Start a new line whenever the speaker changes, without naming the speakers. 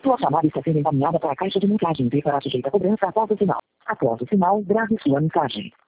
Sua chamada está sendo encaminhada para a caixa de mensagem e será sujeita a cobrança após o sinal. Após o sinal, grave sua mensagem.